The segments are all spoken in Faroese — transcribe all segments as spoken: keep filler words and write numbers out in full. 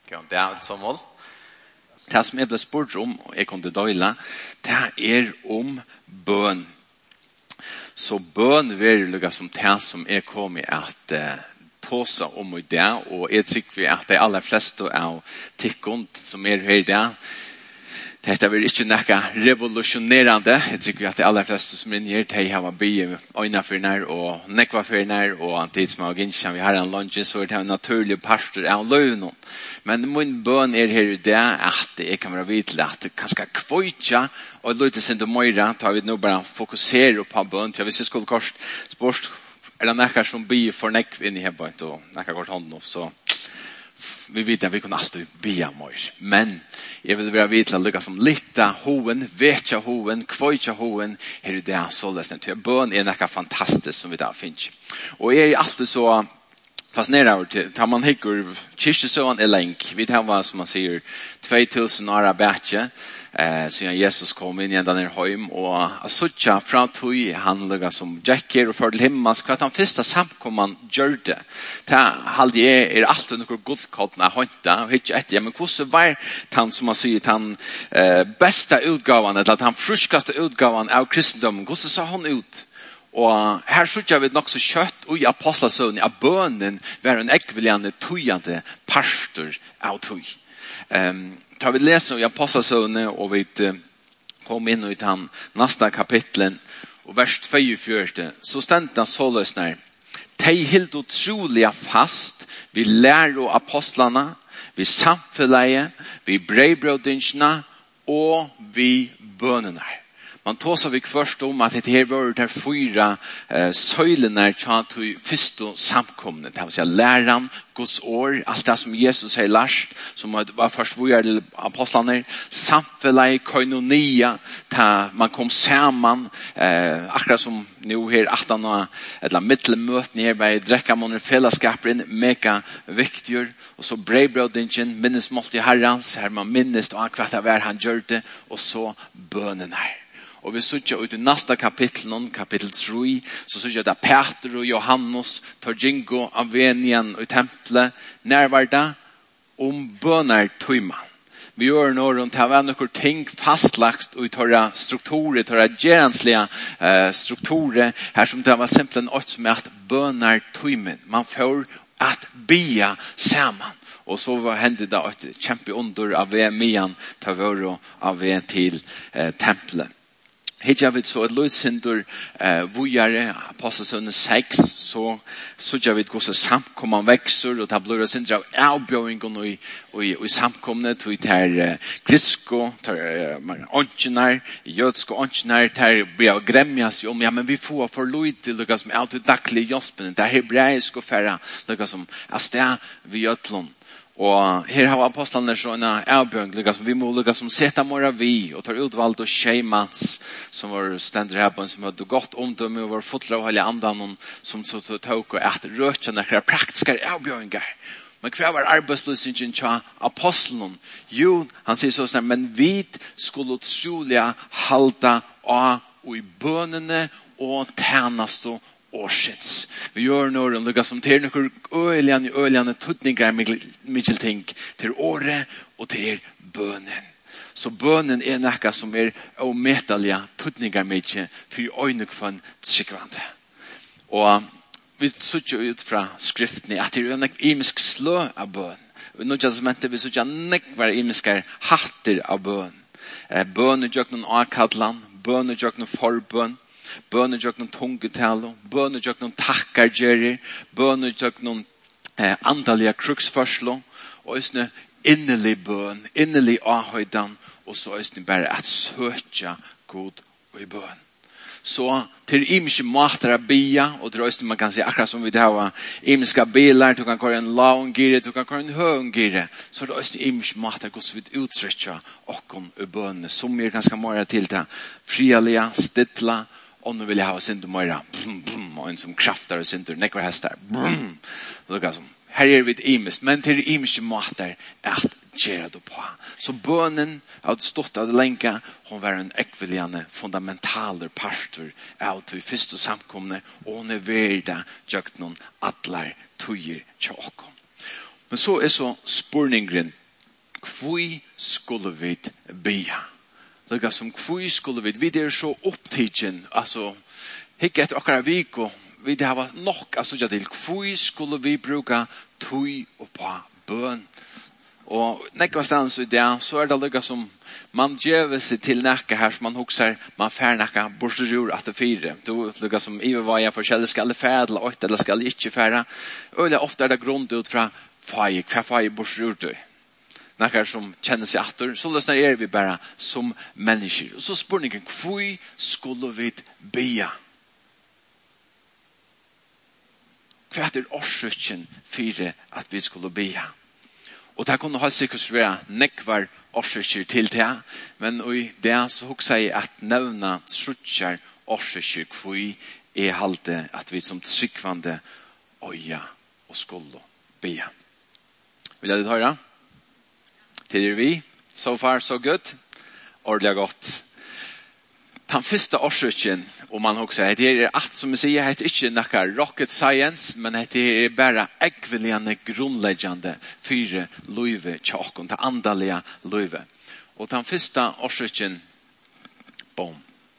Det er som mål. Det som jeg ble spurt om, og jeg kunne døyla, det er om bøn. Så bøn vil lukka som det som er kommet at uh, tåsa om i det, og jeg tykker at de aller fleste av tikkund som er her i det, dette vil ikke noe revolusjonerende. Jeg tykker at de aller fleste som er her, de har bygget øyne for nær og nekva for nær, og de som har ginsjen, vi har en lunch, så er det en naturlig pastor av løgnen. Men min bøn er her i det, at jeg kan være vidt til at det kan skal kvøytja, og løyte sin til møyre, tar vi nå bare fokusere på bøn, til hvis jeg skulle kort spørst, er det noe som blir for nekv inn i hjemme, og noe kort hånd opp, så vi vet at vi kan alltid bia mer. Men jeg vil være vidt til å lykke som litt av hoven, vetja hoven, kvøytja hoven, her i det så løsning. Til bøn er noe fantastisk som vi da finner. Og jeg er alltid så fascinerad over til, tar man hikker kyrkjesøen er lenk. Vi tar hva som man sier, två tusen år bætje, eh, siden Jesus kom inn igjen denne høym, og Asutja fra tog han lukket som Jacker og ført til himmels, hva han første samkomman gjør det. Det halde jeg er alltid noen godskottene håndta, og ikke etter, ja, men hvordan var han, som man sier, han eh, beste utgaven, eller han fruskaste utgaven av kristendommen, hvordan sa han ut? Og her sykja vi nok så kjøtt og i apostlasøvnen av bønnen var en ekviljande tøyande pastor av tøy. Um, tar vi leser i apostlasøvnen og vi uh, kom inn i den neste kapitlen og vers tjuefire, så stendte han så løsner. Tei helt utrolig fast, vi lærer apostlene, vi samfunnet, vi brevbrødingene og vi bønnene. Man tåsar vi først om at det her var der fyra eh, søylene tjat til første samkomne. Det vil si læren, Guds år, alt det som Jesus har lært, som var først vi er apostlene, samfunnet, koinonia, ta man kom sammen, eh, akkurat som nå her atten og et middelmøten her, bei drekka måneder fellesskapen, mega viktig, og så brevbrødingen, minnesmålt i herrens, her man minnes og hva det var han gjør det, og så bønnen her. Og vi sitter ut i neste kapittel, kapittel tre, så sitter det Peter og Johannes, Torgingo, Avenien og tempelet, nærværda om bønner tøyman. Vi gjør noe rundt her, noen ting fastlagt og i tørre strukturer, tørre gerenslige uh, strukturer, her som det var simpelthen også som er at bønner tøyman. Man får at bia sammen. Og så hendte det et kjempeunder av mian, ta våre av til uh, tempelet. Hittar vi så et løysindur eh, vujare, Apostelsønne seks, så sørger vi hvordan samkomman vekser, og det blir det sindur av avbjøringen i, i, i samkomne, til det er grisko, til åndsjener, jødske åndsjener, til blir av gremjas om, ja, men vi får for løyde, lukka som er til daglig hjelpen, det er hebraisk og færre, lukka som er sted vi gjøtlån. Og her har apostlene sånne avbjørn, som vi må lukka som seta mora vi, og tar utvalgt og tjejmans, som var stendur her på en som hadde gått omdømme og var fotler av hele andan, som så tok og et røtja nekker praktiske avbjørninger. Men hva var arbeidsløsningen til apostlen? Jo, han sier sånn, men vi skulle trolig halda av og i bønene og tjenest og årsins. Vi gjør noe lukka som til noen øyljane, øyljane tutninger mykje ting til året og til bønnen. Så bønnen er noe som er ometallige tutninger mykje for øynekvann tryggvande. Og vi sutter ut fra skriften at det er en imisk slø av bøn. Og nå testamentet vi sutter nekvar imiske hatter av bøn. Bøn er gjør noen akadlan, bøn er gjør noen forbøn, bønner gjør noen tungetale, bønner gjør noen takkargjerer, bønner gjør noen eh, andalige kruksførsler, og også innelig bøn, innelig avhøyden, og så også bare at søtja god og i bøn. Så til imiske måter av bia, og til også man kan si akkurat som vi har imiske biler, du kan køre en laungire, du kan køre en høungire, så er det også imiske måter hvordan vi uttrykker okken i bønene, som er ganske mer til det, frialige, stidla, og nå vil jeg ha sinter møyra, og en som krafter og sinter, nekker hester, her er vi et imis, men til imiske måter at gjøre det på. Så bønnen har stått av det lenge, hun var en ekviljende fundamentaler pastor av til første samkomne, og hun er verda gjøkt noen atler tøyer til åkken. Men så er så spurningen, hvor skulle vi bia? Lika som hvor skulle vi, vi er så opptidgen, altså, ikke etter akkurat viko, vi det har nok, altså, ja, til hvor skulle vi bruka tøy og på bøn? Og nekva stans i det, så er det lika som man gjør seg til nekka her, som man hukser, man fær nekka borsterur at det fire. Du lika som i hva jeg forskjellig skal jeg fære, eller åtte, eller skal jeg ikke fære. Og det ofte er det grunn ut fra fai, hva fai borsterur du? Nekkar som kjenner seg atter, så løsner er vi bare som mennesker. Og så spør jeg, hvor skulle vi bia? Hva er årsøkken fire at vi skulle bia? Og det kunne holdt sikkert være nekvar årsøkker til det, men i det så hukser jeg at nevna trutjar årsøkker hvor jeg halte at vi som tryggvande øya og skulle bia. Vil jeg litt høre? Til vi, so far so good, ordentlig godt. Den første årsøkken, og man også, det er alt som jeg sier, det er ikke noe rocket science, men det er bare ekveligende grunnleggende fire løyve tjokken, det andalige løyve. Og den første årsøkken, boom.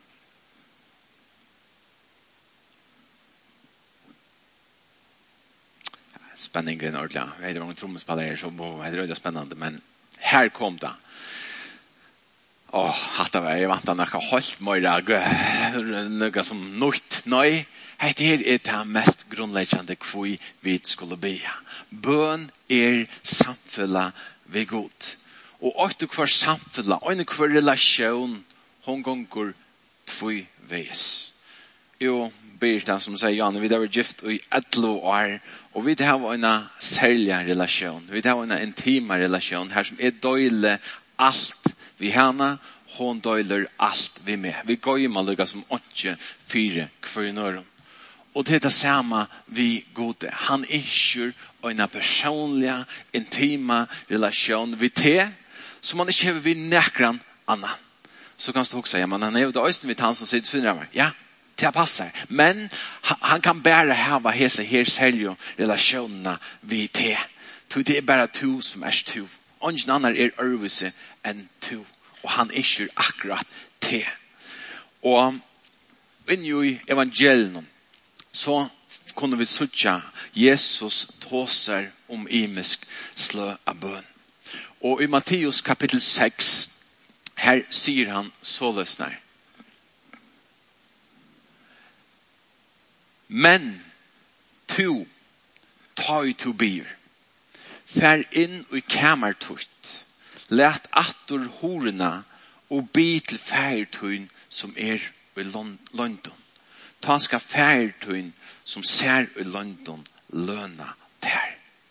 Spenningen er ordentlig. Jeg vet ikke mange trommespillere som er røyde spennende, men her kom det. Åh, hatt av jeg vant han ikke holdt mer noe som nødt. Nei, dette her er det mest grunnleggende hvor vi skulle be. Bøn er samfunnet ved god. Og åtte hver samfunnet, og hver relasjon, hun gonger två vis. Jo, Birta som sier, Janne, vi har vært gift i elleve år, og vi har en særlig relasjon. Vi har en intim relasjon her som er døylig alt vi hana, hon døyler alt vi med. Vi går i maluga som åtte, fire, kvar i nøren. Og det er det samme vi gode. Han iskjer en personlig, intima relasjon vi til, som man ikke har vi nekran annan. Så kan du også si, ja, men han er jo det øyne vi tar som sitter finner meg. Ja, det passer. Men han kan bare hava hese her selge relasjonene vi til. Det er bare to som er to. Ingen annen er øvelse enn to. Og han iskjer akkurat til. Og inni i evangelien så kunne vi søtja Jesus tåser om imisk slø av bøn. Og i Matteus kapittel seks her sier han så løsner. Men to ta i to bier. Fær inn i kamertort. Læt atter horena og bi til færtøyn som er i London. Ta skal færtøyn som ser i London løna der.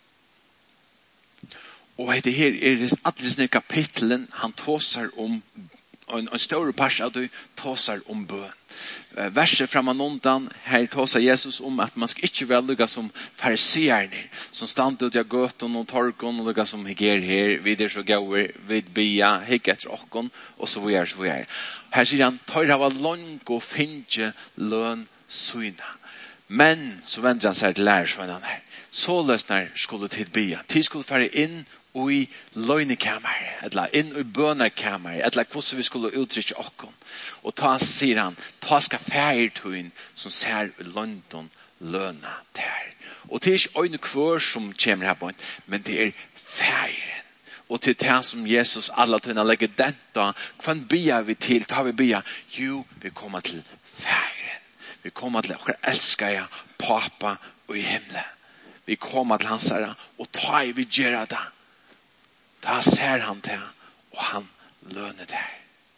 Og det her er det alle kapitlen han tåsar om en, en større pers av det tåsar om bøn. Verset framan undan her tåsar Jesus om at man skal ikke være lukka som fariseerne som stand ut av gøten og torken og lukka som hikker her videre så gauer vid bia hikk etter okkon og så vi er så vi er. Her sier han tar av langt og finne løn syna. Men så vender han seg til lærersvennen her. Så løsner skulle til bia. Tid skulle fære inn og i løgnekammer, eller inn i bønerkammer, eller hvordan vi skulle uttrykke okken. Og ta, sier han, ta skal færtøyen som ser i London løna der. Og det er ikke øyne kvør som kommer her på en, men det er færen. Og til det som Jesus alle tøyne legger den da, hva bia vi til, ta vi bia? Jo, vi kommer til færen. Vi kommer til å elske jeg, papa og i himmelen. Vi kommer til hans herre, og ta i vi gjør det. Da ser han til, og han lønner det.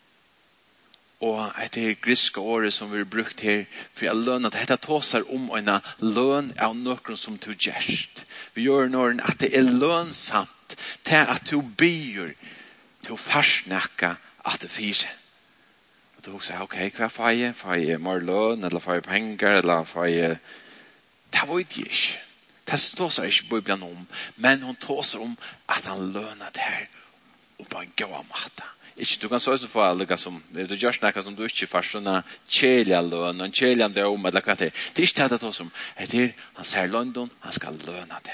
Og etter griske året som vi har brukt her, for jeg lønner det, dette tåser om en løn av noen som du gjørst. Vi gjør noen at det er lønsamt til at du byr til å farsnakke at det fyrer. Og du sier, ok, hva får jeg? Får jeg mer løn, eller får jeg penger, eller får jeg... Det vet jeg ikke. Det tåser ikke Bibelen om, men hun tåser om at han lønner det her og på en god måte. Ikke, du kan så også få alle som, du gjør noe som du ikke får sånne kjelige løn, en kjelige døm, eller hva det er. Det er ikke det det tåser om. Det er, han ser London, han skal lønne det her.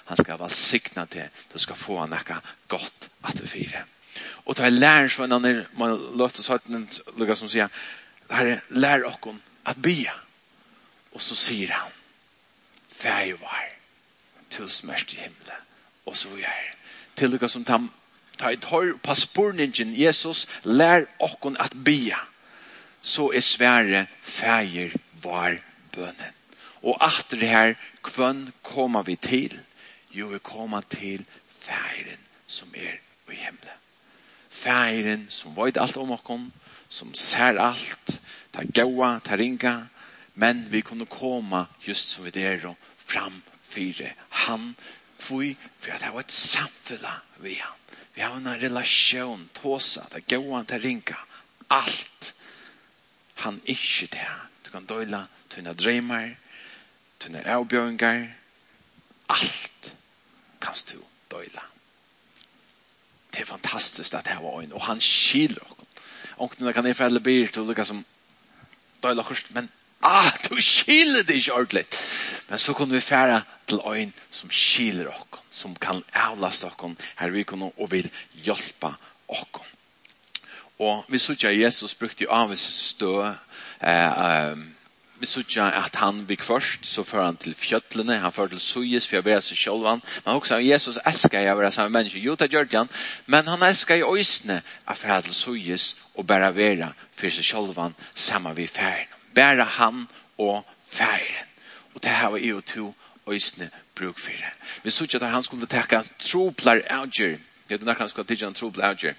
Han ska välsigna det. Du ska få något gott att det fira. Och det här lär så när man låter så att den lukar som säger det här lär oss att be. Och så säger han färg var till smärst i himlen. Och så är till lukar som tar ta ett hör på spurningen Jesus lär oss att be. Så är Sverige färger var bönen. Och efter det här kvön kommer vi till. Jo, vi kommer till färgen som är i himlen. Färgen som vet allt om oss, som ser allt, tar goa, tar ringa, men vi kunde komma just som vi är framför han. För att det var ett samfälla vi han. Vi har en relation, tåsa, tar goa, tar ringa, allt. Han är inte det. Du kan döla dina drömmar, dina avbjörningar, allt kan du döla. Det är fantastiskt att det här var en. Och han skiljer oss. Och när kan jag fälla ber till lika som döla först. Men ah, du skiljer dig inte ordentligt. Men så kunde vi färra till en som skiljer oss. Som kan avlasta oss. Här vi kan och vill hjälpa oss. Och vi såg att Jesus brukte ju av stö. Eh, um, vi såg att han gick först. Så för han till fjöttlene. Han för till Sujus för att vara sig självan. Men också att Jesus älskar jag vara samma människa. Jo, det gör han. Men han älskar ju ösne att för till Sujus och bara vara för sig självan samma vid färgen. Bara han och färgen. Och det här var ju to ösne bruk för det. Vi såg att han skulle täcka troplar outger. Jag vet inte han skulle täcka en troplar outger.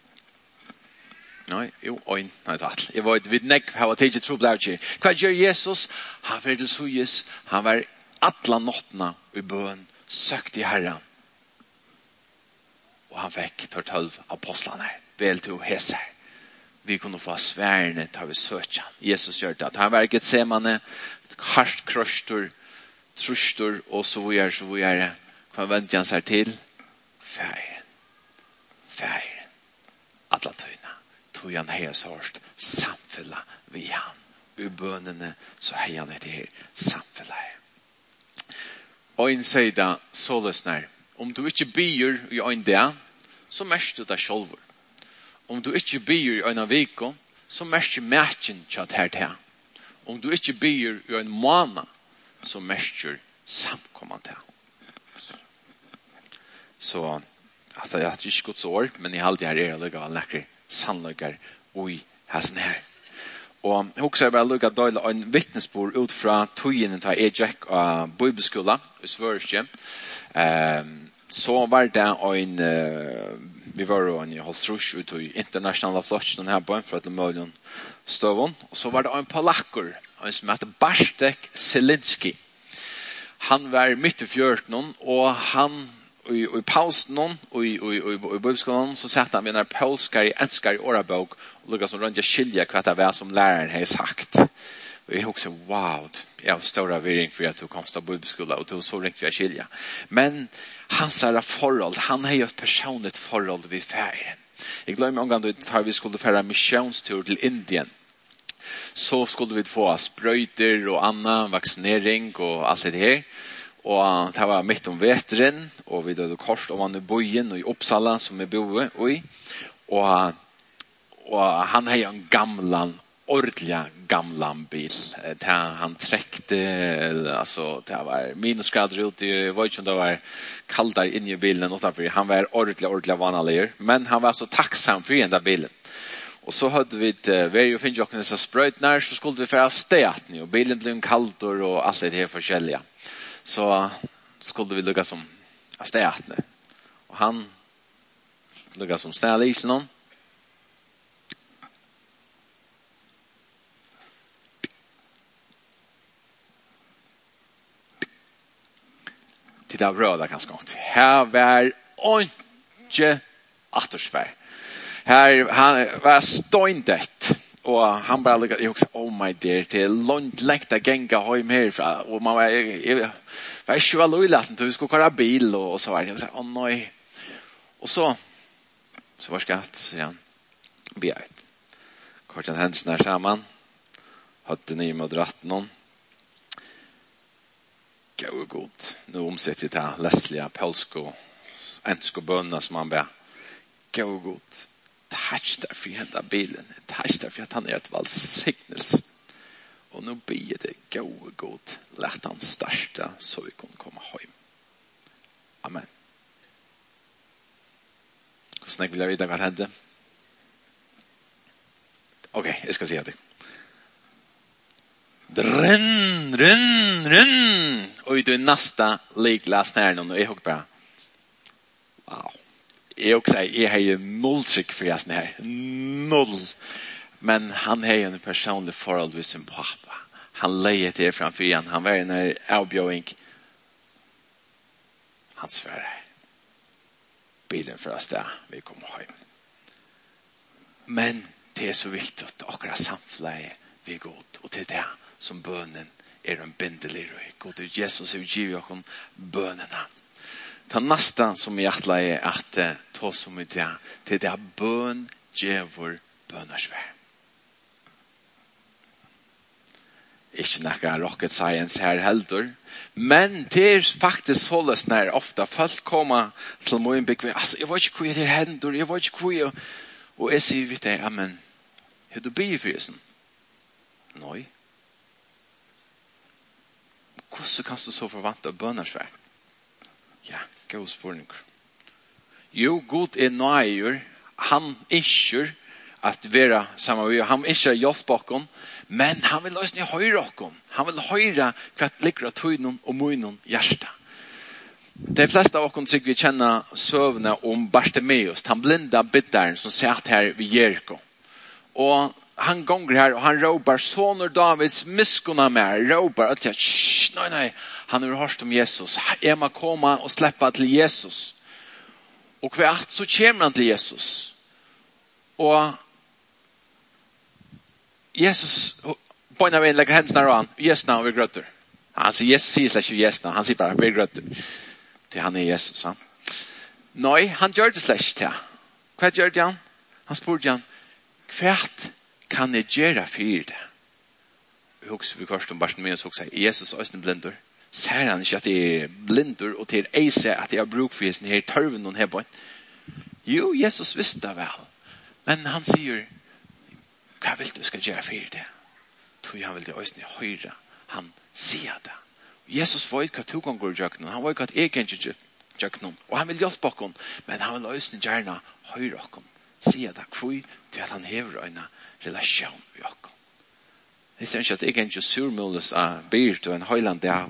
Nej, jo, oj, nej, tatt. Jag var vid neck how I teach true blood. Vad gör Jesus? Han var till Sujus. Han var alla nattna i bön, sökte Herren. Och han fick tar tolv apostlarna. Väl till Hesar. Vi kunde få svärne tar vi söka. Jesus gör det. Han verket ser man harst kröstor, trustor och så vidare, så vidare. Vad väntar han sig till? Färgen. Färgen. Alla tyna. Tog han här sårt samfälla vid han. Ur bönene så hej han det här samfälla. Och en sida så lyssnar. Om du inte byr i en dag så märker du det själv. Om du inte byr i en vecka så märker matchen tjat här till. Om du inte byr i en månad så märker samkommande till. Så att jag har inte gått så år men i halvt här är det legal läckert. Sannlökar oi hasen her. Og også er bare lukket døyla en vittnesbord ut fra togjen til Ejek av Bibelskola i Sverige. Um, så var det en uh, vi var en holdt trus ut i internationella flotsen her på en fra til Møljen Støvån. Og så var det en polakker en som heter Bartek Selinski. Han var midt i fjørten og han i i pausen och i i i bibelskolan så satt han med en polskar enskar orabok och lukar som runt jag skilja vad det var som läraren hade sagt. Och jag också wow, jag stora viring för att du kom till bibelskolan och du så rätt för att skilja. Men hans är förhåll, han har ju ett personligt förhåll vid färden. Jag glömmer en gång då vi skulle färra missionstur till Indien. Så skulle vi få spröjter och annan vaccinering och allt det här. Og det var mitt om veteren, og vi døde kors om han i Bojen og i Uppsala som vi bodde i. Og, og han har en gamlan, ordentlig gamlan bil. Det, han trekte, altså det var minusgrader ute, jeg vet ikke om det var kaldere inne i bilen utenfor. Han var ordentlig, ordentlig vanlig, men han var så tacksam for den bilen. Og så hadde vi det, vi jo finner jo ikke disse sprøytene, så skulle vi fære stedet, og bilen ble kaldere og alt det her forskjellige. Så skulle vi lukka som steatne. Og han lukka som snällisen hon. Titta röda ganska gott. Här var inte atmosfär. Här han var ståndet. Och han bara lukade, jag också, oh my dear, det är långt läkt att gänga hem härifrån. Och man var, jag var inte väl löjlaten till vi skulle köra bil och, och så var det. Jag sa, åh nej. Och så, så var skatt, så han, begärt. Kort en händelsen här samman. Hade ni med dratt någon. Gå god. Nu omsätter jag det läsliga polsko ensko böna som han ber. Gå god. Tack där för hända bilen. Tack där för att han är ett välsignelse. Och nu ber det gå god. Lät han starta så vi kan komma hem. Amen. Hur snäck vill jag veta vad hände? Okej, okay, jag ska säga det. Rinn, rinn, rinn. Och du är nästa liklas när någon och jag hugger bara. Wow. Jag också säger, jag har ju noll trick för jag här. Noll. Men han har ju en personlig förhåll vid sin pappa. Han lägger till framför igen. Han var en avbjöring. Han svär. Bilen för oss där. Vi kommer hem. Men det är så viktigt. Akkurat samfället vi går. Och till det som bönen är en bindelig röj. God Jesus har givet oss bönerna. Det nästa som jag atlar är att uh, ta som i det. Till det bön djävor bönarsvär. Ikke några rocket science här heller. Men det är faktiskt så när ofta folk kommer till mig och bygger. Alltså, jag vet inte hur det händer. Jag vet inte hur jag... Och jag säger vid det, amen. Hur du ber för det? Nej. Hvordan kan du så forvante bønnersvær? Ja, god spørning. Jo, god er nøyer. Han ikke at være sammen med oss. Han ikke hjelpe oss. Men han vil også høre oss. Han vil høre hva ligger av tøynen og munnen hjerte. De fleste av oss sikkert kjenner søvnene om Bartimeus. Han blinda bitteren som satt her ved Jericho. Og han gonger här och han ropar soner Davids miskona med ropar att jag nej nej han har hört om Jesus. Jag må komma och släppa till Jesus. Och kvart så kommer han till Jesus. Och Jesus på en av en lägger händerna ran. Yes now we grötter. Han säger Jesus säger slash yes now. Han säger bara vi grötter. Till han är Jesus. Han. Nej, han gör det slash till. Vad gör han? Han spurgade han. Kvart kan jeg gjøre for det? Vi husker vi først om Bartimeus også sier, Jesus er en blinder. Ser han ikke at jeg er blinder, og til jeg ser at jeg har bruk for den her tørven noen her på? Jo, Jesus visste det vel. Men han sier, hva vil du skal gjøre for det? Tror han vil det også høre. Han sier det. Jesus vet hva to ganger gjør noen. Han vet hva jeg kan ikke gjøre noen. Og han vil hjelpe oss, men han vil også gjerne høre oss. Sier det, hvor til at han hever øyne relation med oss. Det er ikke at jeg er ikke surmulig av byrt og en høyland der.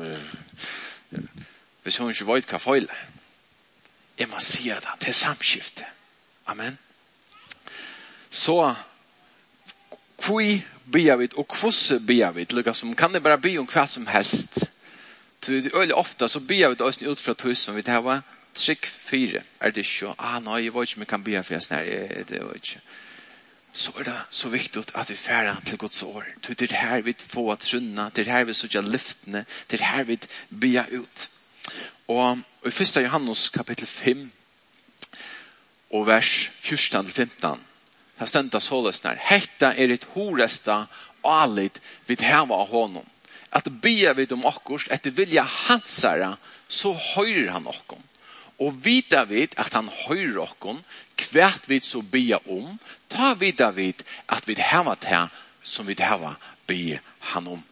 Hvis hun ikke vet hva feil er. Jeg må si det til samskifte. Amen. Så, hvor ber vi, og hvordan ber vi? Liksom, kan det bare be om hva som helst? Øyelig ofte så ber vi oss ut fra tøys som vi tar trygg fire. Er det ikke? Ah, nei, jeg vet ikke om jeg kan be for jeg snær. Det er ikke. Så er det så viktig at vi færer til Guds år. Det er her vi får at trunna. Det er her vi sørger lyftene. Det er her vi ber ut. Og i første Johannes kapittel fem og vers fjorton til femton her stender såles der. Hetta er et horesta alit vid heva av honom. At ber vi om okkurs etter vilja hansara så høyrer han okkom. Og vita vid at han høyrer okkom kvært vid så ber om ta vita vid at vi heva til som vi heva ber han om.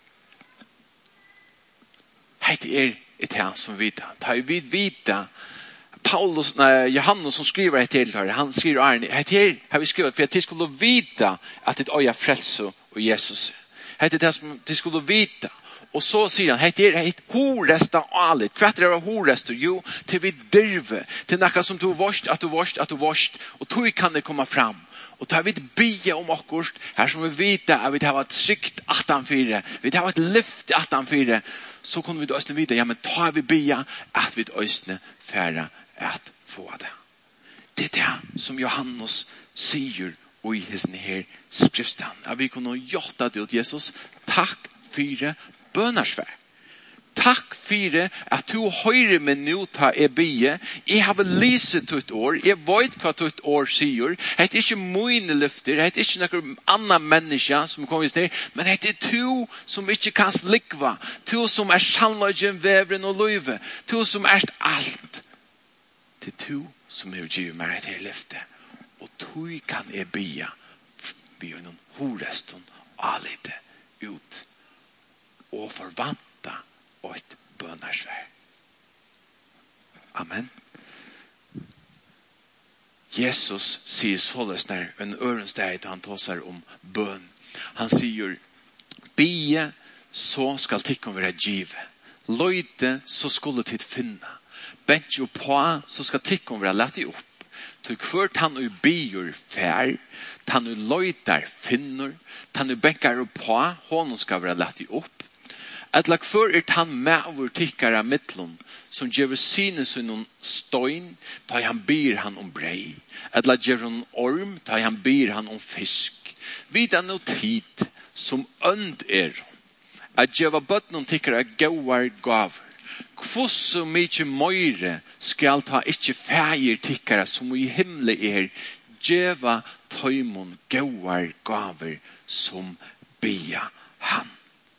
Hetta er et her som vita. Ta vi vita Paulus, nej, Johannes som skriver ett till här. Han skriver Arne, här har vi skrivit för att de skulle vita att det är frälse och Jesus. Det är det som de skulle vita. Och så säger han, det är ett horesta allt. Kvart är det horesta, jo, till vi dyrve. Till något som du varst, att du varst, att du varst. Och då kan det komma fram. Och tar vi ett bia om oss, här som vi vita att vi har ett tryckt attanfyra. Vi har ett lyft attanfyra. Så kommer vi då östne vita, ja men tar vi bia att vi östne färra att få det. Det är det som Johannes säger i sin här skriften. Att vi kunde gjort det åt Jesus. Tack för bönarsvär. takk for at du hører meg nå ta jeg bie. Jeg har lyset til et år. Jeg vet hva til et år sier. Det er ikke mine løfter. Det er ikke noen annen menneske som kommer ned. Men det er du som ikke kan slikva. Du som er sannløgjen, veveren og løyve. Du som er alt. Det er du som er givet meg til løfte. Og du kan jeg bie. Vi gjør noen horesten alite ut. Og forvanta og et bønnersvær. Amen. Jesus sier således når en ørensteg han tåser om bøn. Han sier, bie så skal tikkum være givet. Løyte så skulle tid finna. Bent jo på så skal tikkum være lett opp. Tog kvart han og bier fær, han og løyter finner, han og benkar på, hånden skal være lett opp. At lag for er han med over tikkara mittlun, som gjør sine sin støyn, da han byr han om brei. At lag gjør han orm, da han byr han om fisk. Vida no tid som ønd er, at gjør bøtten tikkara gauar gaver. Kvosso mykje møyre skal ta ikkje fægir tikkara som i himle er, djeva tøymon gauar gaver som bia han.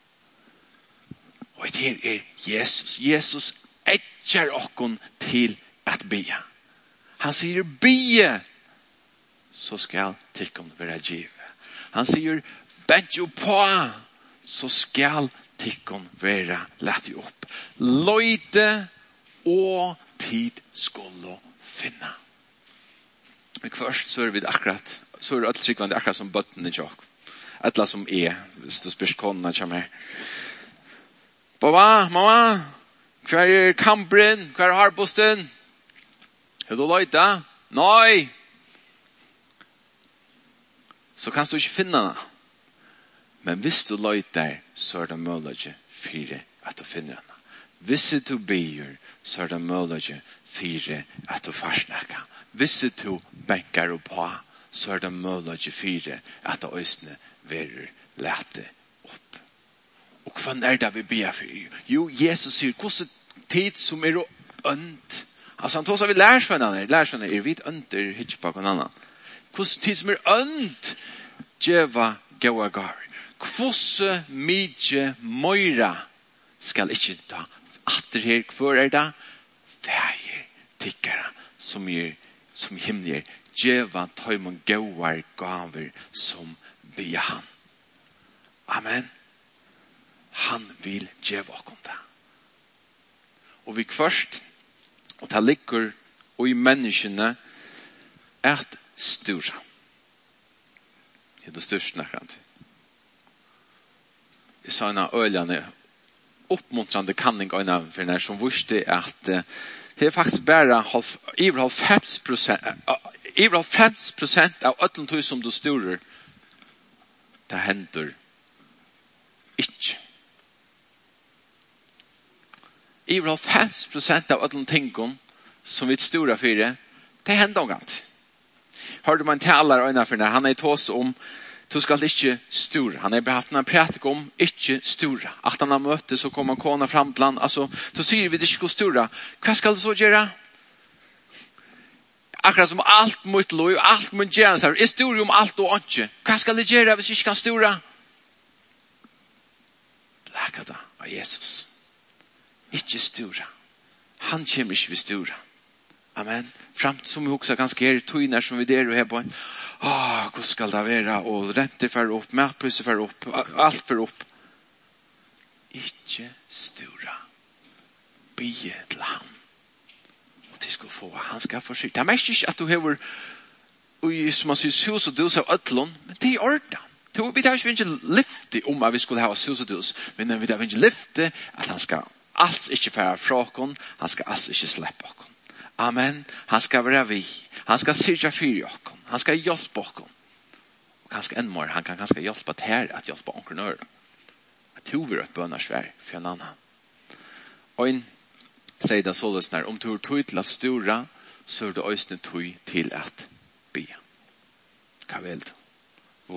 Og det er Jesus. Jesus etjer okkon til at bia. Han sier bie, så skal tikkum være givet. Han sier bent jo på, så skal tikkum være lett opp. Løyde og tid skulle finne. Men først så er vi akkurat, så er det alt sikkert akkurat som bøtten i tjokk. Etla som er, hvis du spørs kona kommer her. Baba, mamma, hva er kampren? Hva er harposten? Har du løyde? Nei! Så kan du ikke finne det. Men hvis du løyder, så er det mulig fire at du finner henne. Hvis du bier, så er det mulig fire at du farsnakker. Hvis du benker opp på, så er det mulig fire at du østene verer lete opp. Og hva er det vi bier for? Jo, Jesus sier, hvordan tid som er ønt? Altså han tar seg vi lærersvennerne. Lærersvennerne er vidt ønter, ikke på noen annen. Hvordan tid som er ønt? Djeva gauagar. Hvordan mykje møyra skal ikke ta atter her, hvor er det? Fægir tikkara som er som himler, djeva tøymon gauar gaver som bia han. Amen. Han vil djeva okkom det. Og vi først, og ta ligger og i menneskene et stura. Det er det største nakant. Jeg sa en av øljene uppmuntrande kanning av en for den som visste at uh, det er faktisk bare iver halvfems prosent iver halvfems prosent av øtlen tog som du styrer det hender ikke. Iver halvfems prosent av øtlen tingene som vi styrer for det hender omgant. Hørte man taler av en for den han er tås om du skal ikke stura. Han har bare haft en pratik om ikke stura. At han har møte så kommer kona fram til han. Altså, då sier vi det ikke skal stura. Hva skal du så gjøre? Akkurat som alt mot lov, alt mot gjerne. Jeg stura om alt og ikke. Hva skal du gjøre hvis jeg ikke kan stura? Læka da av Jesus. Ikke stura. Han kommer ikke ved stura. Amen. Fram som vi også ganske er tøyner som vi der og her på en. Åh, hvordan skal det være? Og renter fer opp, matpriser fer opp, alt fer opp. Ikke stura. Bie til ham. Og de skal få, han skal få sitt. Det er mest ikke at du hever, som man sier, sus og dus av øtlån, men det er ordet. Vi tar ikke lyfte om at vi skulle ha sus og dus, men vi tar ikke lyfte at han skal alls ikke fære fra oss, han skal alls ikke slippe oss. Amen. Han skal være vi. Han skal syrja fyra oss. Han skal hjelpe oss. Og kanskje enn mer, han kan kanskje hjelpe til her at hjelpe onkel nør. Jeg tror vi er et bønnersvær for en annen. Og en sier det således når, om du er tog til å stura, så er du også tog til at be. Hva vil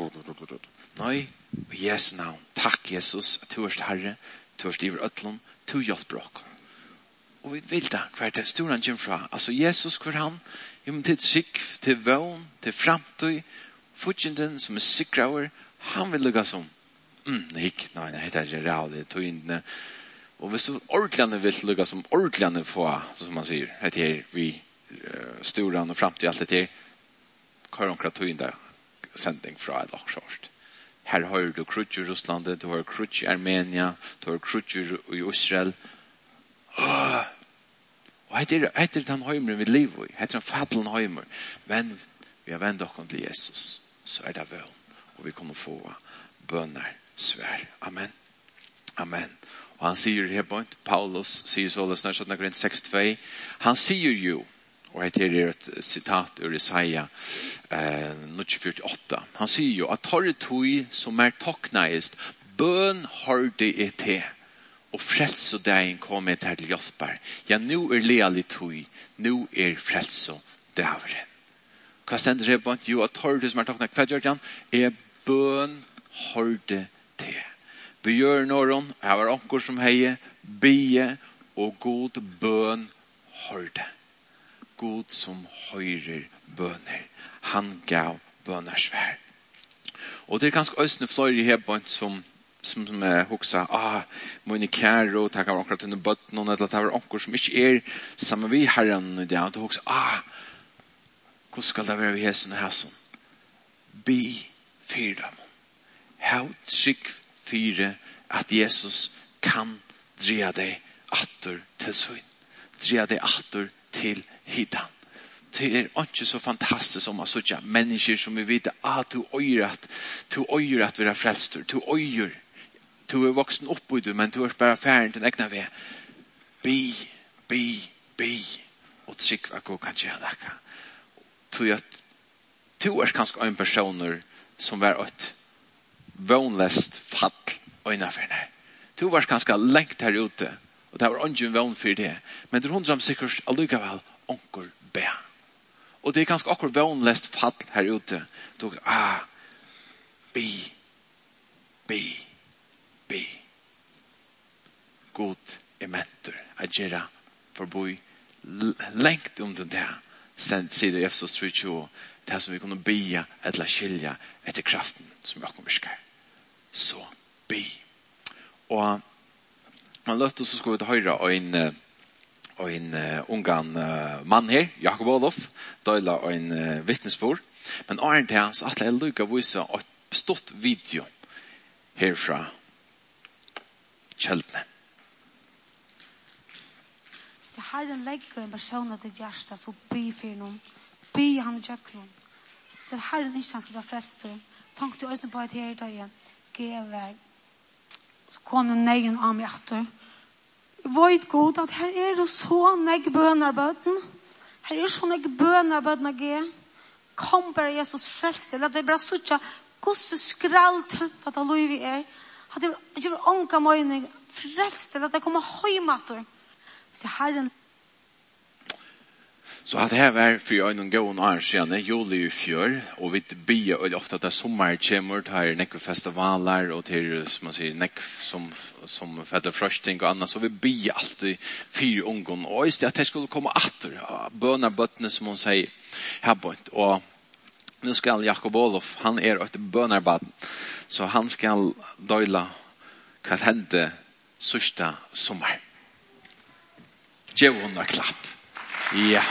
du? Nei, i Jesu navn. Takk, Jesus, at du er herre, du er stiver øtlån, to hjelper oss. Og vi vil da hver til storan kommer fra. Altså Jesus hver han, jo men til sikk, til vån, til framtøy, fortjenten som er sikker han vil lukka som, mm, nei, nei, nei, det er ikke rævlig, tøyndene. Og hvis du ordentlig vil lukka som ordentlig få, som man sier, etter her vi uh, storan og framtøy, alt etter, hva er omkring tøyndene sending fra et laksjort. Her har du krutjer i Russland, du har krutjer i Armenia, du har krutjer i Israel. Oh. Og heter, heter den høymer vi lever i, heter den fattelen høymer. Men vi har vendt oss til Jesus, så er det vel. Og vi kommer få bønner svær. Amen. Amen. Og han sier her på Paulus sier så løsner sånn at seks to, han sier jo, og heter er et sitat ur Isaiah eh, førtiåtte. Han sier jo at torre tog som er toknaist, bøn hørte er til, og frelse og deg kommer til hjelper. Ja, nå er lealig tog, nå er frelse og dæveren. Hva stender det på? Jo, at torre som er toknaist, hva gjør han? Er bøn hørte til. Vi gjør noen, jeg var anker som heier, bie og god bøn hørte. God som høyrer bøner. Han gav bønersvær. Og det er ganske østende flere i hebønt som som, som uh, hoksa, ah, mine kære, takk av akkurat under bøtten, eller det var anker som ikke er sammen vi herren i det, og du hoksa, ah, hvordan skal det være vi hessen og hessen? Bi fire dem. Hav trygg fire at Jesus kan dreie deg atter til søgn. Dreie deg atter til hidan. Det er ikke så fantastisk som å søke mennesker som vi vet at du øyer at du øyer at vi er frelster. Du øyer. Du er voksen opp i det, men du er bare ferdig til egna ved. Bi, bi, bi. Og trygg hva god kan gjøre det. Du er, du er kanskje en person som var et vånlest fall øynaferne. Du var kanskje lengt her ute, og det var ikke en vån for det. Men det er hundra sikkert allikevel onker be. Og det er ganske akkur vånlest fall her ute. Du ah, bi, bi, bi. God er mentor, agera, forboi, lengt om det der. Sen sier det i Efesos tre tjue, det som vi kunne bia eller skilja etter kraften som jeg kommer skar. Så bi. Og man løtte så skulle vi til høyre og en, og en uh, ungan uh, mann her, Jakob Olof, døyla og en uh, vittnesbord. Men åren til han, så at jeg lukka vise et stort video herfra Kjeldene. Så Herren legger en person til hjertet, så by for noen. By han i kjøkkenen. Det er Herren ikke han skal være frelst. Tank til øyne på et her dag. Gever. Så kom den negen av meg etter. Jeg vet godt at her er det så neg bønarbøten. Her er så neg bønarbøten å ge. Kom bare Jesus frelst. Det er bare sånn at gosse skralt at det lov vi er. At det er ånka møyning frelst. At det kommer høymatter. Så Herren. Så at her var for en gående år siden, juli i fjør, og vi blir og ofte at det er sommer kommer, det er nekke festivaler, og til, som man sier, nekke som, som fetter frøsting og annet, så vi blir alltid fire ungene, og just det at det skulle komme atter, bønarbøttene, som hun sier, her på et, og nu skal Jakob Olof, han er et bønarbøtten, så han skal døyla hva hendte sørste sommer. Gjør hun en klapp. Ja.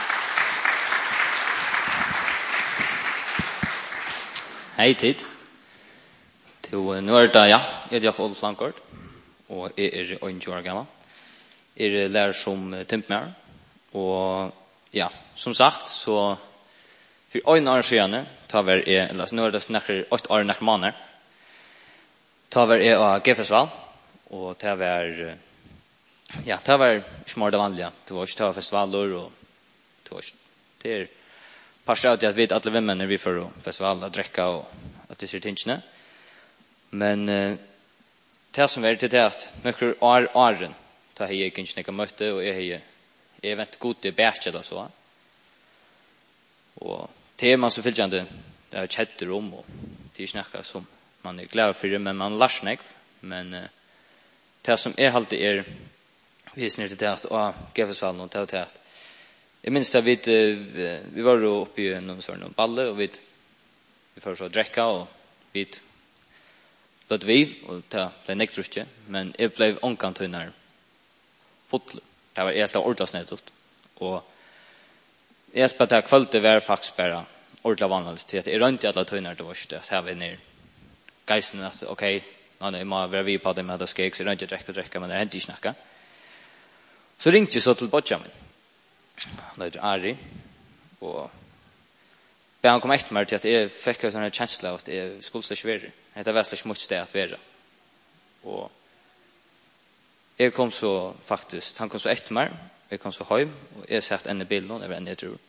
Hei tid. Til nå er det, ja, jeg er Jakob Olof Langkort, og jeg er tjueåtte år gammel. Jeg er lærer som timpmer, og ja, som sagt, så for en år siden, tar vi, eller så nå er det snakker åtte år nekker måneder, tar vi av G-festival, og tar vi, ja, tar vi ikke mer det vanlige, det var ikke tar festivaler, og det var ikke, det er parstret at jeg vet alle vemmene vi får festivaler, drekke og at det ser tingene. Men uh, det som er til det at nøkker år, åren, da har jeg ikke ikke møte, og jeg har jeg vet godt det bært eller så. Og det er man så fylltjende, det er kjetter om, og det er ikke noe som man er glad for, men man lærer seg. Men uh, det som er alltid er vi är snart till att och Gefesvallen och till att jag minns att vi vi var då uppe i någon sån balle och vi vi får så dricka och vi låt vi och ta det nektrusche men det blev onkantunnar fotl. Det var helt ordentligt och jag spelade att kvällte var faktiskt bara ordentligt vanligt till att det är inte alla tunnar det var det här vi ner geisen att okej nej nej man var vi på det med att ska jag inte dricka dricka men det är inte snacka. Så ringte jag så till Bodjamin. Han heter Ari. Och han kom efter mig till att jag fick en sån här känsla av att jag skulle släcka vara. Det var släcka smuts det att vara. Och jag kom så faktiskt, han kom så efter mig. Jag kom så hem. Och jag sett en i bilden, över en jag tror.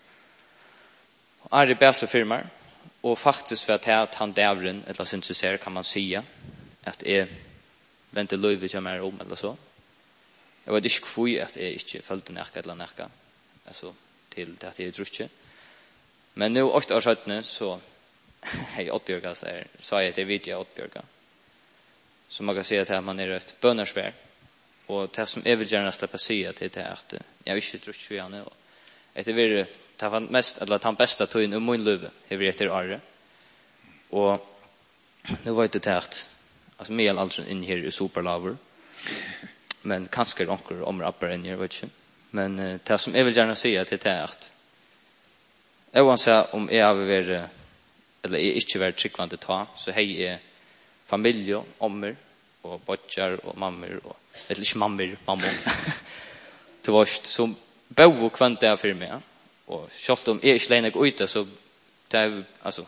Och Ari bär så firmar. Och faktiskt för att, att han dävren, eller syntetiserar kan man säga. Att jag väntar löjvet jag mer om eller så. Jag vet inte hvorfor at jeg ikke følte nærke eller nærke, altså til det at jeg tror ikke. Men nå, åtte år siden, så har jeg åttbjørget, så sa jeg at jeg vet jeg åttbjørget. Så man kan si at man er et bønnersvær. Og det som jeg vil gjerne slippe å si at det er at jeg ikke tror ikke gjerne. Og etter vi det var mest, eller den beste tøyen om min liv, jeg vil etter året. Og nå vet jeg til at, altså mye aldri inn her i superlaver. Men kanske onkel om rapper än jag vet inte. Men uh, det som jag vill gärna säga till det är att jag vill säga om jag har varit eller jag inte varit tryggvande ta så hej är familj och ommer och botjar och mammor och eller inte mammor, mammor. Det var så bo och kvant där för mig. Och just om jag inte längre ute så det är alltså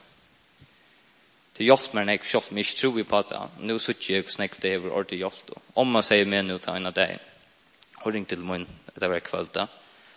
det hjälper mig när jag inte tror på det. Nu så tycker jag snäckt det över ordet hjälpt. Om man säger mig nu till en av dig. Och ring till min, det var kvällt då.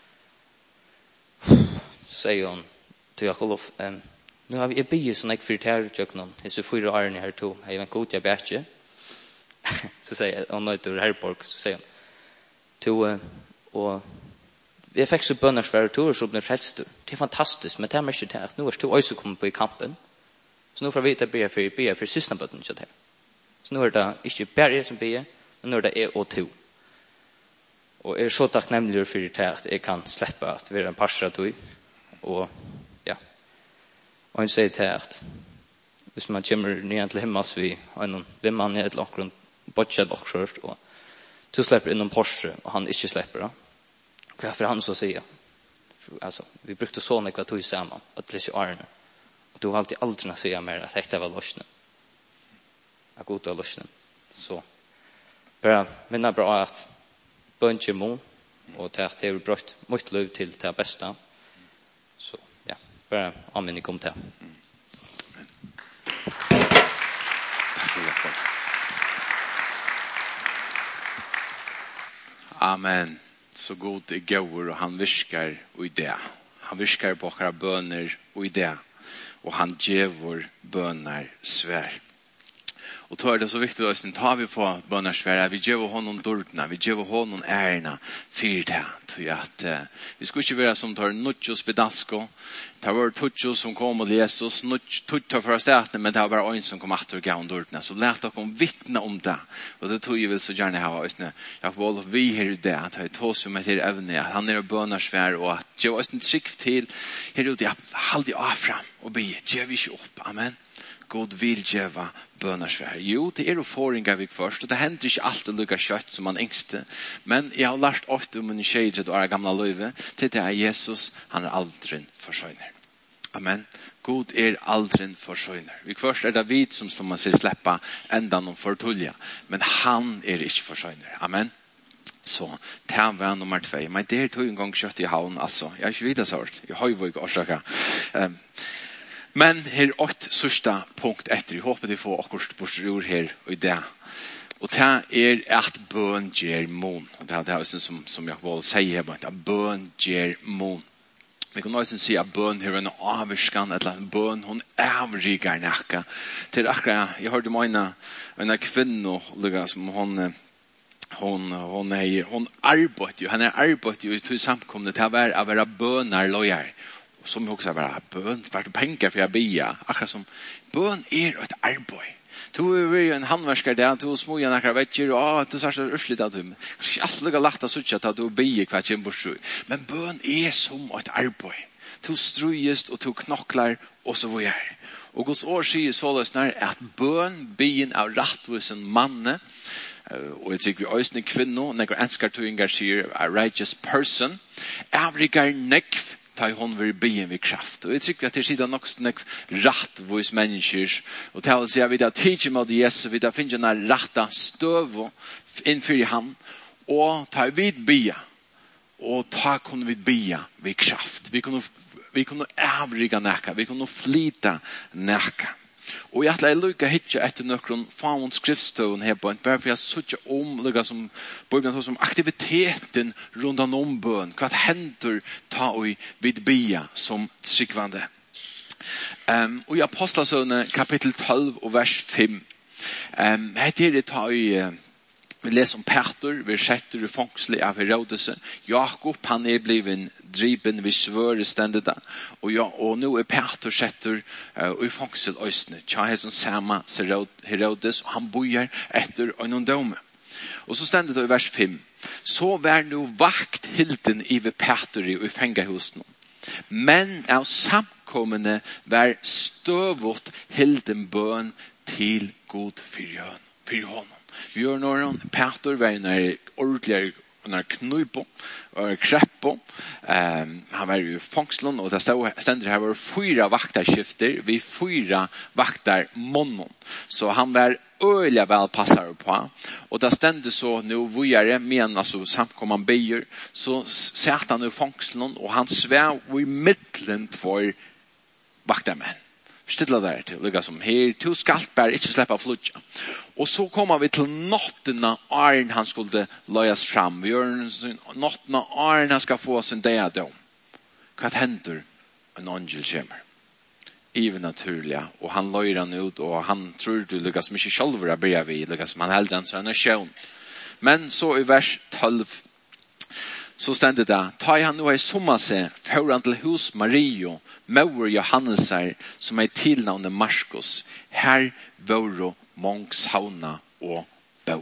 Så säger hon till Jakolof. Um, nu har vi ett bygge som jag fyrt här i köknen. Det är så fyra år här tog. Jag är en god jag bättre. Så säger hon nöjt ur Herborg. Så säger hon. Tog, uh, och jag fick så bönnarsvärre tur så blir frälst. Det är fantastiskt. Men det är mycket det. Nu är det två år som kommer på i kampen. Så nu får vi veta be för be för sista bönen så där. Så nu är det inte bara som be, men nu är det är och to. Och är så tacknämlig för det att jag kan släppa att vara en pastor till och ja. Och han säger till att hvis man kommer ner till hemma så vi har någon vem man är ett lockrunt budget också och så släpper in en Porsche och han inte släpper då. Varför han så säger. Alltså vi brukte så mycket att ta samman att läsa Arne. Och du har alltid aldrig att säga mer att det var lösning. Att gå till lösning. Så. Bara minna bra att bönge må och till att det är brott mycket liv till det bästa. Så ja, bara användning kom till. Amen. Så god är gåvor och han viskar och i det. Han viskar på våra böner och i det. Och han ger bönar svär. Och då är det så viktigt att tar vi på bönar svär. Vi ger honom dörrna. Vi ger honom ärna. För det. Till att uh, vi ska inte vara som tar nutjos bedalsko. Det var tutjos som kom och Jesus. Tutjos för staten. Men det var bara en som kom att gå om dörrna. Så lät oss vittna om det. Och det tog jag väl så gärna ha. Jag vill vi här i det. Att jag tar sig med till ävne. Att han är bönar svär. Och att jag var en trick till. Här ute. Jag halde av fram. Och be. Ge vi inte upp. Amen. God vill geva bönarsvär. Jo, det är förringar vi först. Och det händer inte alltid lika kött som man ängste. Men jag har lärt ofta om en tjejt och gamla löjve. Till det är Jesus, han är aldrig försöjner. Amen. God är aldrig försöjner. Vi först är David som som man ser släppa ändan om förtulja. Men han är inte försöjner. Amen. Så, det var nummer två. Men det är tog en gång kött i havn. Alltså, jag är inte vidare så. Jag har ju inte orsaka. Um, Men her er åt sørsta punkt etter. Jeg håper de får akkurat bort her og i det. Og det er at bøn gjør mån. Og det er det som, som jeg vil si her, at bøn gjør mån. Vi kan også si at bøn her er en avvirskan, eller en bøn, hun avriger nekka. Til akkurat, jeg hørte meg en kvinne, som hun... Hon hon är hon arbetar ju han är arbetar ju till samkomne till att vara vara bönar lojar som också vara bön för pengar för jag bia akkurat som bön är ett arbete Du er jo en handverskar der, du er smuja nekkar vekker, og du er så urslit av dem. Det er ikke alt lukka lagt av suttja til at du bier hva kjem bort. Men bøn er som et arbeid. Du strøyest og du knoklar, og så hvor er. Og Guds år sier således at bøn, bien av rattvisen manne, og jeg tykker vi øysne kvinno, nekker enskartøyngar sier a righteous person, avrigar nekv, ta hon vil bien vid kraft. Og jeg tykker at det sier nok nekv rattvis mennesker, og til å si at vi da tidsi med Jesus, vi da finner denne ratta støv innfyr i han, og ta vid bia, og ta kunne vi bia vid kraft. Vi kunne vi kunne avriga nekka, vi kunne flyta nekka. Og jeg atler jeg lukka hitja etter nøkron faun skriftstøven her på en, bare for jeg sutja om, lukka som, bøygan som aktiviteten rundt an om bøn, hva hender ta og vid bia som sykvande. Um, og i Apostlasøvne kapittel tolv og vers fem, um, heter det ta i uh, vi leser om Peter, vi setter i fangselig av Herodes. Jakob, han er bliven driven vid svøre stendet. Og, ja, og nå er Peter setter uh, i fangsel østene. Tja, er som samme Herodes, og han bojer etter en dome. Og så stendet det i vers fem. Så vær nå vakt hilden i ved Peter i fengehusen. Men av samkommende vær støvått hilden bøn til god for hånden. Vi gjør noen, Peter var en ordentlig knuipo og kreppo. Um, han var i fangslen, og det stender her var fyra vaktarskifter, vi fyra vaktar månen. Så han var øyelig vel passar på. Og det stender så nu vujare, men altså samkomman beier, så satt han i fangslen, og han svær i middelen for vaktarmenn. Stilla der til, lukka som her, to skalt bare ikke slippe flutja. Og så kommer vi til nottena Arn han skulle løyas fram. Vi gjør nottena Arn han skal få sin dødom. Hva hender? En angel kommer. Even naturlig, og han løyer han ut, og han tror du lukka som ikke sjølver er bryr vi, lukka som han helder han så han er sjøn. Men så i vers tolv, så stender det, ta han nå i somma seg, foran til hos Mario, Maur Johannesar, som er tilnavnet Marskos, her våre mångs hauna og bau.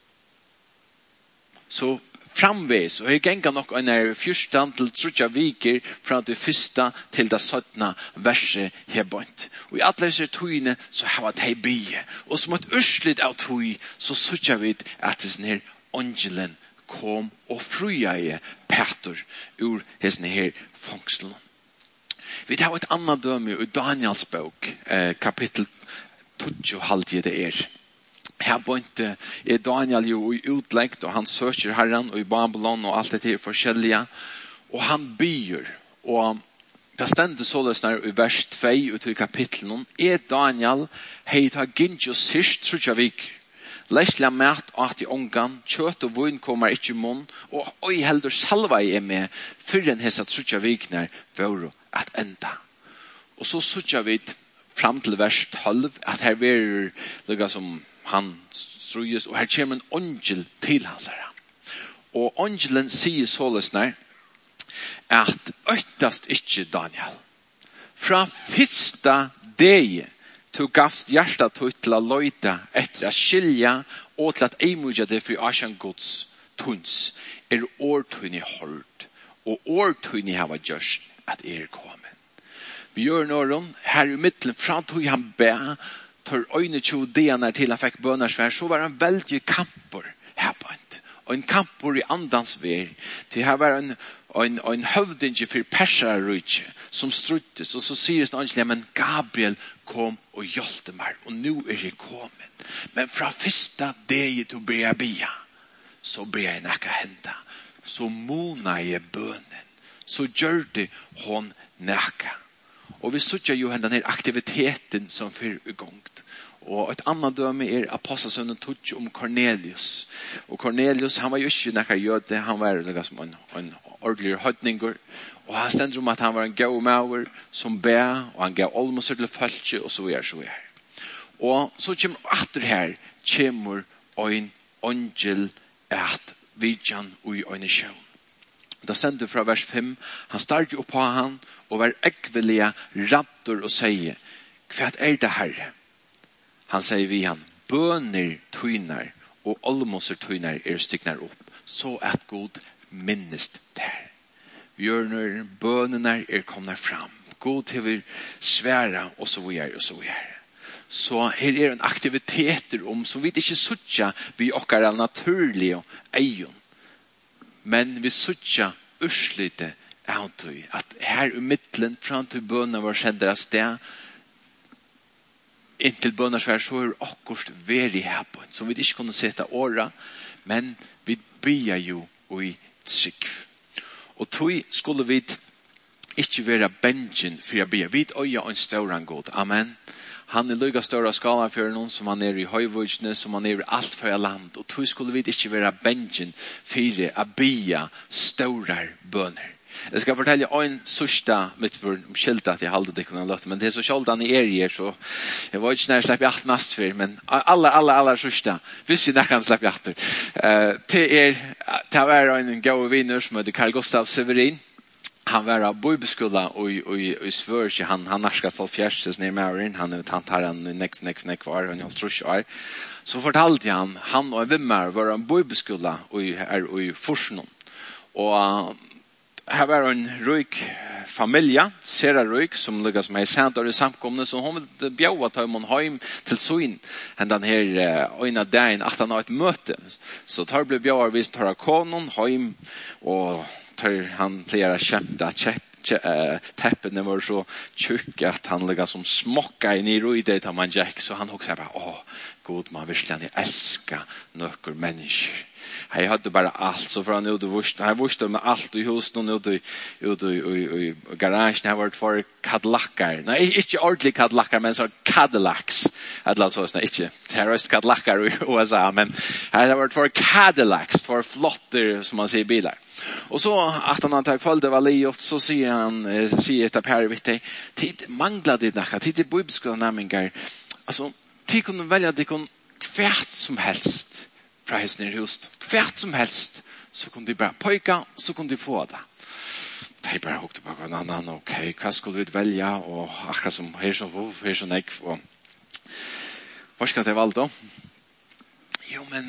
Så framvis, og jeg gengar nok en er fyrstan til trutja viker fra det fyrsta til det søttna verset hebant. Og i alle disse tøyene så har vi det bie. Og som et urslit av tøy, så sutja vi at det her angelen kom og fruja Peter ur hesten her fangselen. Vi tar et annet døme i Daniels bok, eh, kapittel tjugo halvtid det er. Her begynte er Daniel jo i utleggt, og han søker Herren og i Babylon og alt det til forskjellige. Og han byr, og det stender således når i vers to ut i kapittelen, er Daniel heit har gint jo sist trutjavik. Lesla mat at i ongan, kjøtt og vun kommer ikke i munn, og oi heldur salva er med, før en hesa trutjavikner våre at enda. Og så sutja vi fram til vers tolv, at her verer lukka som han strøyes, og her kommer en angel til hans herre. Og angelen sier sålesner, at øktast ikke Daniel. Fra fyrsta deg, du gavst hjertet til å løyte etter å skilja og til at eimudja det for asjan gods tunns er årtunni holdt og årtunni hava gjørst at er kommet. Vi gjør noen her i middelen fra tog han be tar øyne tjo dener til han fikk bønarsvær så var han veldig kamper her på en og en kamper i andans ver til her var en en en høvdinge for Perserrike som struttes og så sier han angelig men Gabriel kom og hjelpte meg og nå er jeg kommet men fra første dag til bia bia så ber jeg nekka henta så mona jeg bønnen så gjør det hon nekka og vi sutja jo den her aktiviteten som fyr i gongt. Og et annet døme er Apostelsønnen tog om Cornelius. Og Cornelius, han var jo ikke nekkar jøde, han var liksom en, en ordentlig høytninger. Og han stender om at han var en gau maur som be, og han gav olmosser til følge, og så er så er. Og så kommer atter her, kommer en angel at vidjan ui øyne sjøen. Da stender fra vers fem, han starter opp på han, og var ekvelige ratter og sier, hva er det herre? Han säger vi han, böner tynar och allmoser tynar är sticknar upp, så att God minnest där. Björnar, bönerna är komna fram. God till svära och så vidare och så vidare. Så här är en aktiviteter om så vi inte sucha vi åkar naturliga ejon. Men vi sucha urslite auto att här i mitten fram till bönen var sändas där intill bönarsvär så är akkurat very happy. Så vi inte kunde sätta åra men vi ber ju i tryck. Och tog skulle vi inte vara bengen för jag ber. Vi öja en stor god. Amen. Han är lika stora skala för någon som han är i höjvårdsne, som han är i allt för land. Och tog skulle vi inte vara bengen för att be stora böner. Jag ska fortälja en sista mitt för skilt att jag hade det kunna låta. Men det är så käldan i er er så jag var inte när jag släpper allt mest för. Men alla, alla, alla sista. Visst jag kan släppa allt. Uh, till er, till att vara en gåa vinner som heter Carl Gustav Severin. Han var av bibelskola och i, i Sverige. Han, han narskas av fjärses ner med örin. Han är tant här en nek, nek, nek kvar. Han är trus år. Så fortalte han, han och en vimmar var en bibelskola och i, är, i Forsnon. Och uh, här var en rik familj, Sera rik, som lyckas med sent i samkomne, så hon vill bjöa ta hon hem till Suin. Och den här ena dagen att han har ett möte. Så tar blev bjöa visst tar konon hem och tar han flera kämta käpp täppen var så tjock att han lägger som smocka in i röjdet av man jack så han också bara åh god man verkligen älskar nöcker människor. Jag hade bara allt så från ut och vurst. Jag vurste med allt i huset och ut ut i garagen. Jag har varit för Cadillacar. Nej, inte ordentligt Cadillacar, men så Cadillacs. Alla så är inte terrorist Cadillacar i U S A, men jag har varit för Cadillacs, för flotter som man säger bilar. Och så att han tar följde valiot så säger han säger ett par vitt tid manglade det något tid bibelskolan nämligen alltså tid kunde välja det kunde kvärt som helst från hans ner hus kvärt som helst så kunde de bara pojka så kunde de få det. De bara hukte på en annan okej vad skulle vi välja och akkurat som här som här som jag och vad ska det vara då? Jo men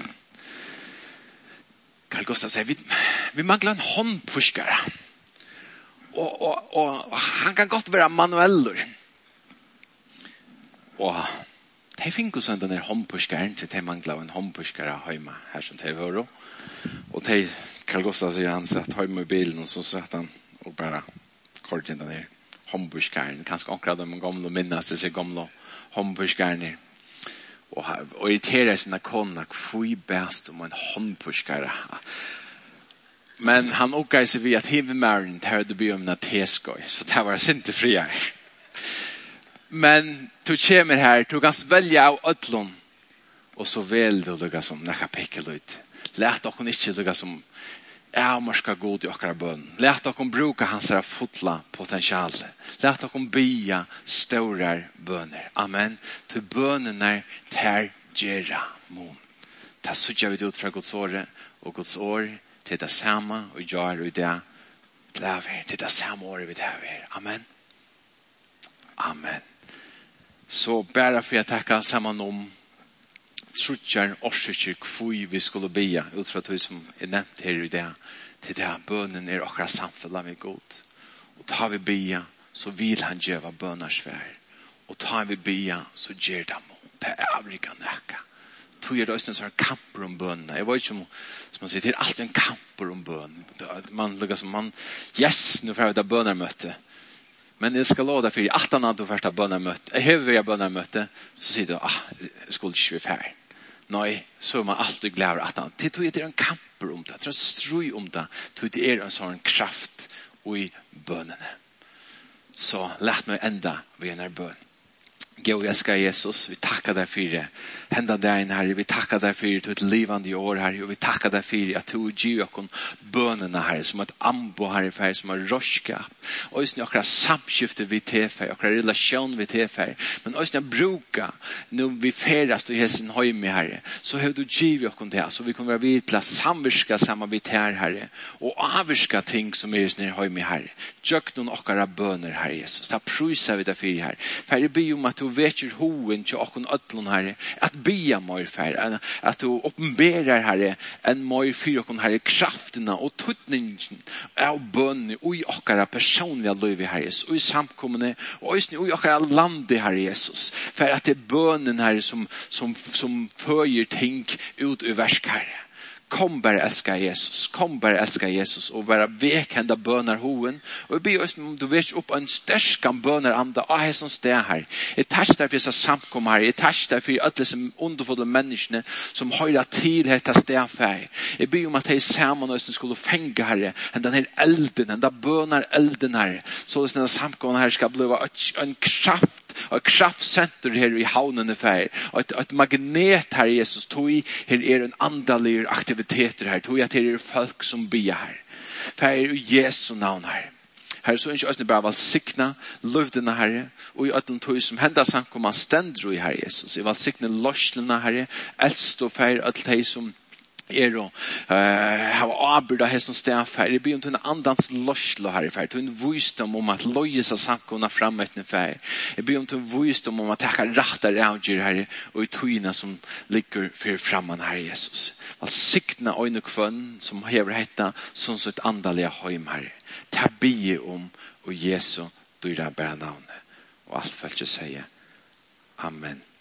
Carl Gustav säger, vi, vi manglar en håndpuskare. Och, och, och han kan gott vara manueller. Och det finns så den här håndpuskaren till det manglar en håndpuskare hemma här som T V. Och det Carl Gustav säger han satt hemma i bilen och så satt han och bara kort in den här håndpuskaren. Kanske omkring de gamla minnas det sig gamla håndpuskaren och och irritera sina konak fui bäst om en håndpuskare. Men han åker sig vid att hivmärn tar det bli om när teskoj. Så det var inte friare. Men du kommer här, du kan välja av ödlån. Och så väl du lyckas som näka pekkel ut. Lät och hon inte lyckas som ja, man ska god i åkra bön. Lät och hon bruka hans här fotla potential. Lät och hon bia stora böner. Amen. Till bönerna tar gera mon. Det suger vi ut från Guds år och Guds år till det samma och gör och det lever till det samma år vi lever. Amen. Amen. Så bara för att tacka samman om trutjar orsakir kvui vi skulle bia ut från det som är nämnt här i det till det bönen är okra samfälla med god. Och tar vi bia så vill han geva bönarsvär. Och tar vi bia så ger det mot. Det är övriga näka. Tog jag rösten så här kamper om bönerna. Jag var inte som, som man säger, det är alltid en kamper om bön. Man lägger som man, yes, nu får jag det bönarmöte. Men jag ska låta för att han hade första bönarmöte. Häver jag bönarmöte så säger du, ah, skulle inte vi färg. Nej, så är man alltid glad att han. Det är en kamper om det. Det är en stroj om det. Det är en sån kraft i bönerna. Så lät mig ända vid en här bön. Gud, jag älskar Jesus. Vi tackar dig för det. Hända dig in, Herre. Vi tackar dig för det ett livande år, Herre. Och vi tackar dig för att du ger oss bönerna, Herre. Som ett ambo, Herre, för som har rörskap. Och just nu akkurat samskifte vi tillfär. Akkurat relation vi tillfär. Men just nu bruka. Nu vi färdas och hessen höj med, Herre. Så har du givet oss det. Så vi kommer vara vid till att samverska samarbete här, Herre. Och avvirka ting som är just nu höj med, Herre. Jök någon akkurat böner, Herre Jesus. Ta pröjsa vi dig för, Herre. För jag ber om att du du veker hoen til okkon ödlun herre, at bia mor fær, at du oppenberar herre, en mor fyr okkon herre, kraftina og tutningen av bønne ui okkara personliga liv herre Jesus, ui samkommende, og ui okkara lande herre Jesus, for at det er bønnen herre som, som, som fører ting ut i versk herre. Kom bara älska Jesus. Kom bara älska Jesus och bara vekhända bönar hoen. Och jag ber oss om du vet upp en stärkan bönar anda. Ah, jag som stär här. Jag tackar därför så samkom här. Jag tackar därför alla som underfulla människorna som höra till detta stär för. Jag ber om att jag samman och skulle fänga här. Den här elden, den där bönar elden här. Så att den samkom här ska bli en kraft och kraftcenter här i havnen för att ett magnet här Jesus tog i här är en andlig aktiviteter här tog att det är folk som be här för Jesu namn här här så inte bara väl signa lövdena här och i ödlen tog som hända samkomma ständro i här Jesus i väl signa loslena här äldst och för allt det som er og ha avbyrda hesson staf her. Jeg ber om til en andans løslo her i ferd. Til en visdom om at løyes av samkomna frammettene ferd. Jeg ber om til en visdom om at jeg kan rette rævdyr her og i tøyna som ligger for framman her Jesus. Val sikna øyne kvann som hever hetta som sitt andalige høym her. Ta bie om og Jesu dyra bæra navnet. Og alt følt jeg sier. Amen.